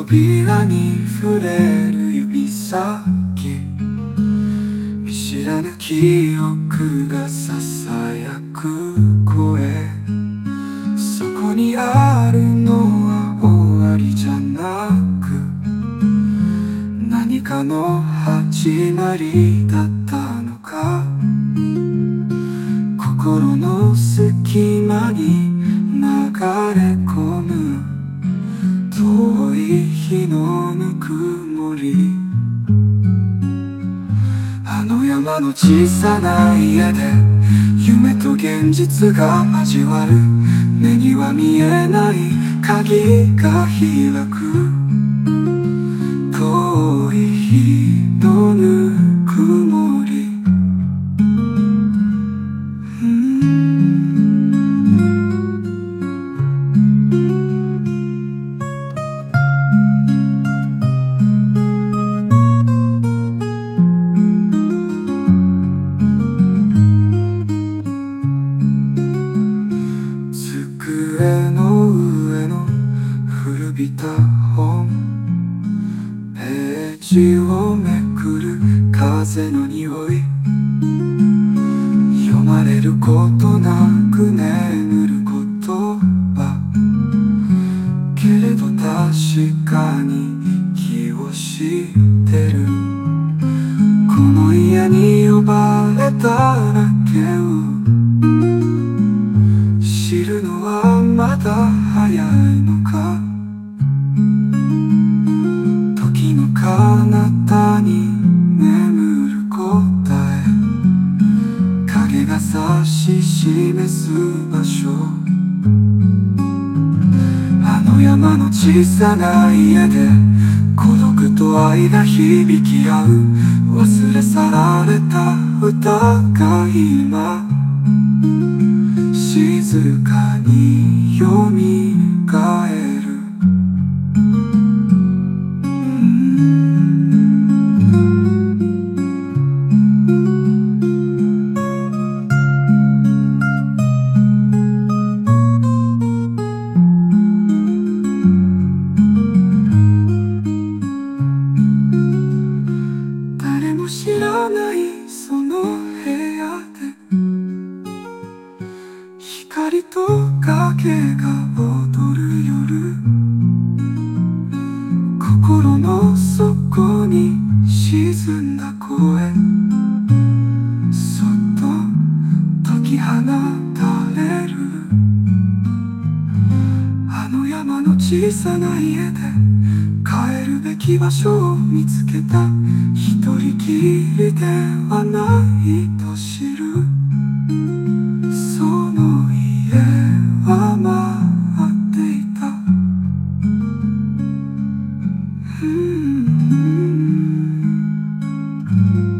扉に触れる指先、見知らぬ記憶がささやく声、そこにあるのは終わりじゃなく、何かの始まりだったのか。心の隙間に流れ込む遠い日のぬくもり、あの山の小さな家で夢と現実が交わる、目には見えない鍵が開く、遠い日のぬくもり。机の上の古びた本、ページをめくる風の匂い、読まれることなく眠る言葉、けれど確かに気をしてる。この家に呼ばれただけを知るのはまだ早いのか。時の彼方に眠る答え、影が指し示す場所、あの山の小さな家で孤独と愛が響き合う、忘れ去られた歌が今静かによみがえる。誰も知らないその部屋で光と影が踊る夜、心の底に沈んだ声、そっと解き放たれる。あの山の小さな家で帰るべき場所を見つけた、一人きりではないと知る。その家は待っていた。うん